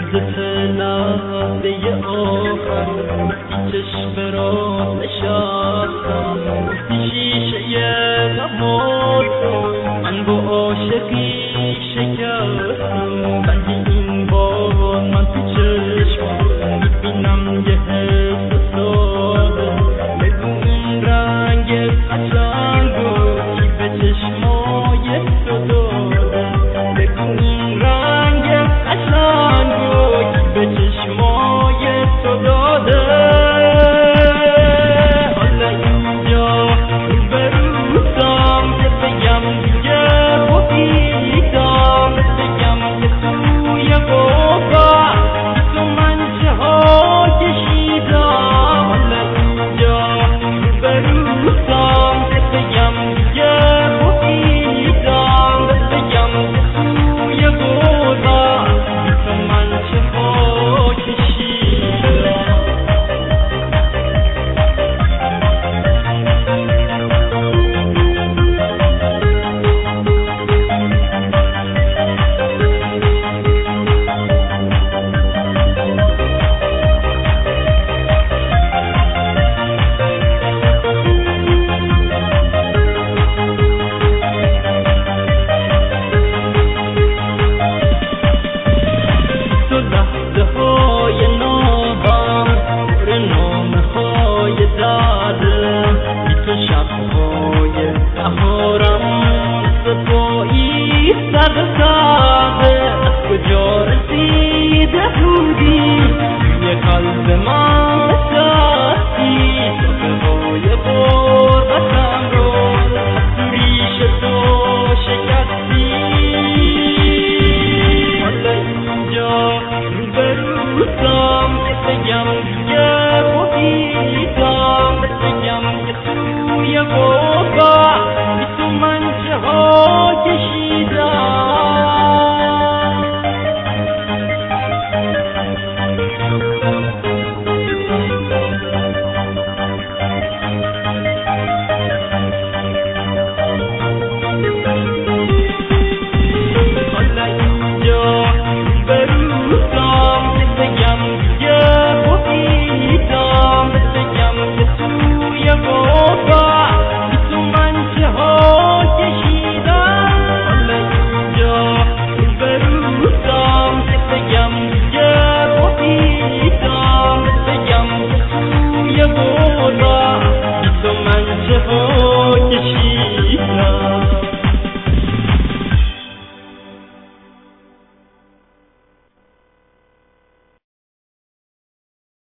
لحظه آخر وقتی چشم را نشستم گفتی شیشه تمام من با عاشقی شکستم ولی این بار من تو چشمم میبینم یه حس ساده بگو اون رنگ قشنگو کی به چشمای تو داده بگو اون رنگ قشنگو کی به چشمای تو داده حالا اینجا روبروتم که بگم دیگه بودیدم بگم که توی غبار بی تو من چه ها کشیدم حالا اینجا روبروتم که بگم دیگه بودیدم بگم که توی غبار بی تو من چه ها کشیدم از کجا رسیده بودی یه قلب من نشستی صفحه‌های غربتم رو از ریش تو شکستی حالا اینجا روبروتم که بگم دیگه بودیدم بگم که توی غبار بی تو من چه ها کشیدم